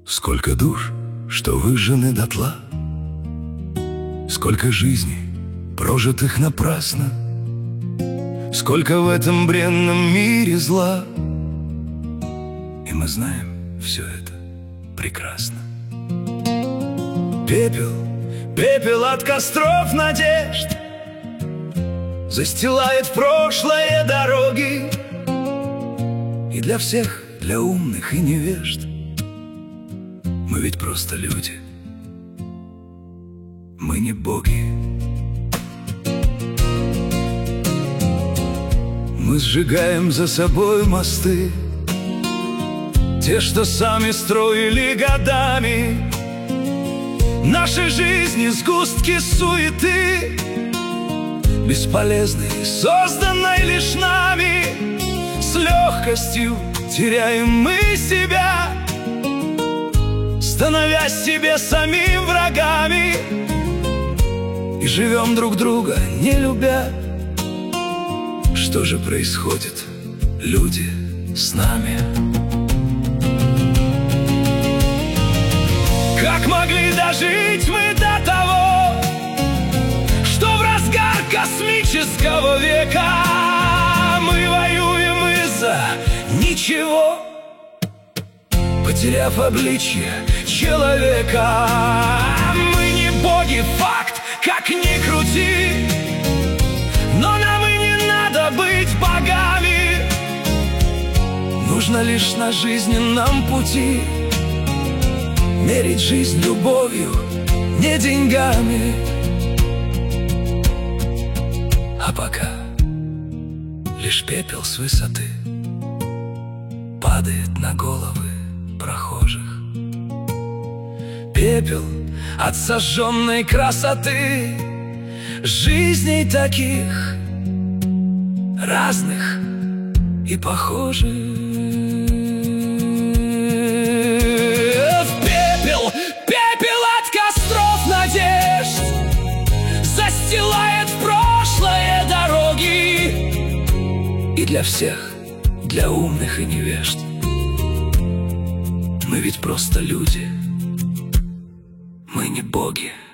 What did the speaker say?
Сколько душ, что выжжены дотла, сколько жизней, прожитых напрасно, сколько в этом бренном мире зла. И мы знаем все это прекрасно. Пепел, пепел от костров надежд застилает прошлое дороги. И для всех, для умных и невежд, мы ведь просто люди, мы не боги. Мы сжигаем за собой мосты, те, что сами строили годами. Наши жизни сгустки суеты, бесполезной, созданной лишь нами. С легкостью теряем мы себя, становясь себе самим врагами. И живем друг друга, не любя. Что же происходит, люди, с нами? Как могли дожить мы до того, что в разгар космического века мы воюем из-за ничего, потеряв обличье человека? Мы не боги, факт, как ни крути, но нам и не надо быть богами. Нужно лишь на жизненном пути мерить жизнь любовью, не деньгами. А пока лишь пепел с высоты падает на головы прохожих. Пепел от сожженной красоты жизней таких разных и похожих. Пепел от костров надежд застилает в прошлое дороги. И для всех, для умных и невежд, мы ведь просто люди, мы не боги.